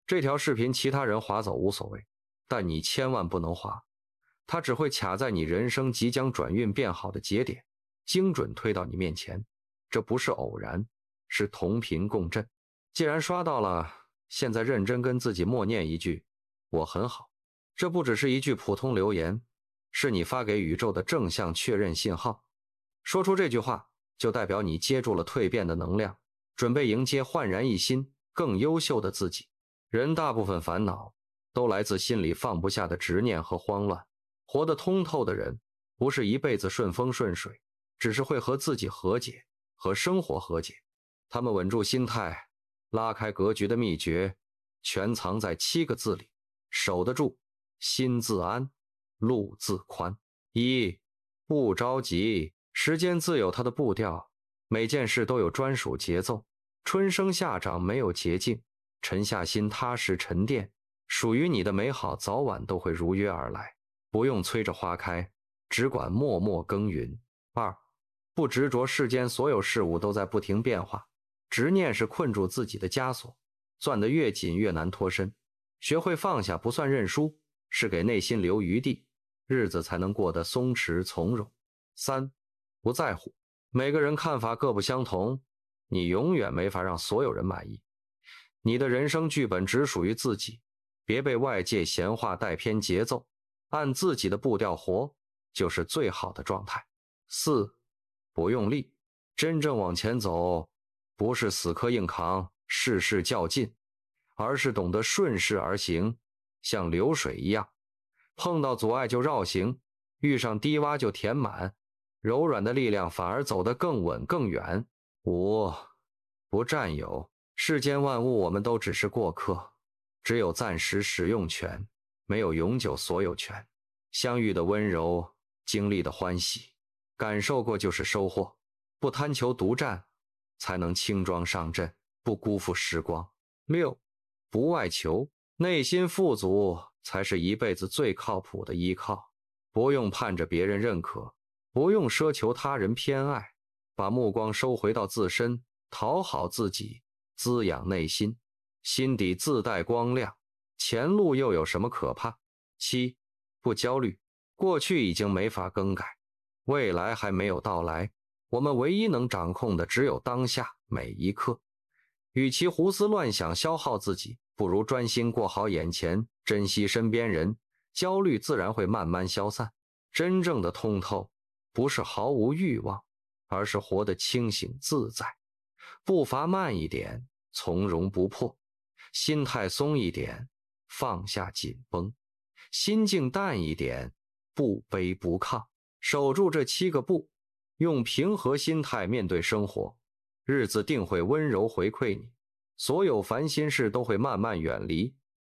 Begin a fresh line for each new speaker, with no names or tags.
这条视频其他人划走无所谓，但你千万不能划，它只会卡在你人生即将转运变好的节点，精准推到你面前。这不是偶然，是同频共振。既然刷到了，现在认真跟自己默念一句：我很好。这不只是一句普通留言，是你发给宇宙的正向确认信号。说出这句话，就代表你接住了蜕变的能量，准备迎接焕然一新、更优秀的自己。人大部分烦恼都来自心里放不下的执念和慌乱。活得通透的人，不是一辈子顺风顺水，只是会和自己和解，和生活和解。他们稳住心态，拉开格局的秘诀，全藏在7个字里：守得住，心自安，路自宽。1. 不着急，时间自有它的步调，每件事都有专属节奏。春生夏长没有捷径，沉下心踏实沉淀，属于你的美好早晚都会如约而来。不用催着花开，只管默默耕耘。2. 不执着世间所有事物都在不停变化，执念是困住自己的枷锁，攥得越紧越难脱身。学会放下不算认输，是给内心留余地，日子才能过得松弛从容。3. 不在乎，每个人看法各不相同，你永远没法让所有人满意。你的人生剧本只属于自己，别被外界闲话带偏节奏，按自己的步调活，就是最好的状态。4. 不用力，真正往前走，不是死磕硬扛，事事较劲，而是懂得顺势而行，像流水一样，碰到阻碍就绕行，遇上低洼就填满，柔软的力量反而走得更稳更远。5. 不占有，世间万物我们都只是过客，只有暂时使用权，没有永久所有权。相遇的温柔，经历的欢喜，感受过就是收获。不贪求独占，才能轻装上阵，不辜负时光。6. 不外求，内心富足才是一辈子最靠谱的依靠。不用盼着别人认可，不用奢求他人偏爱，把目光收回到自身，讨好自己，滋养内心，心底自带光亮，前路又有什么可怕。7. 不焦虑，过去已经没法更改，未来还没有到来，我们唯一能掌控的只有当下每一刻。与其胡思乱想消耗自己，不如专心过好眼前，珍惜身边人，焦虑自然会慢慢消散。真正的通透，不是毫无欲望，而是活得清醒自在。步伐慢一点，从容不迫；心态松一点，放下紧绷；心境淡一点，不卑不亢。守住这7个不，用平和心态面对生活，日子定会温柔回馈你，所有烦心事都会慢慢远离，